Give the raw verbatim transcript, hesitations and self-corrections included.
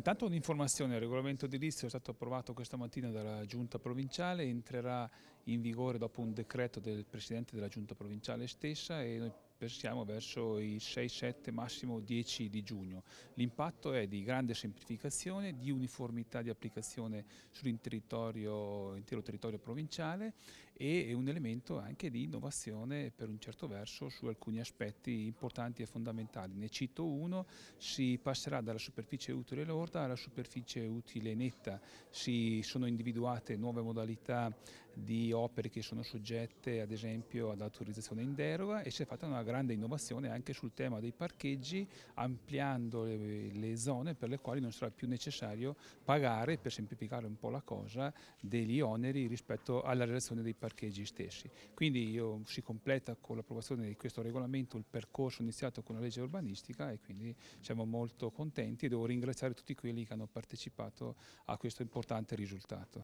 Intanto un'informazione: il regolamento edilizio è stato approvato questa mattina dalla Giunta provinciale, entrerà in vigore dopo un decreto del Presidente della Giunta provinciale stessa e noi pensiamo verso i sei sette, massimo dieci di giugno. L'impatto è di grande semplificazione, di uniformità di applicazione sull'intero territorio provinciale e è un elemento anche di innovazione per un certo verso su alcuni aspetti importanti e fondamentali. Ne cito uno: si passerà dalla superficie utile lorda alla superficie utile netta, si sono individuate nuove modalità di opere che sono soggette ad esempio ad autorizzazione in deroga e si è fatta una grande innovazione anche sul tema dei parcheggi, ampliando le, le zone per le quali non sarà più necessario pagare, per semplificare un po' la cosa, degli oneri rispetto alla realizzazione dei parcheggi stessi. Quindi io, si completa con l'approvazione di questo regolamento il percorso iniziato con la legge urbanistica e quindi siamo molto contenti e devo ringraziare tutti quelli che hanno partecipato a questo importante risultato.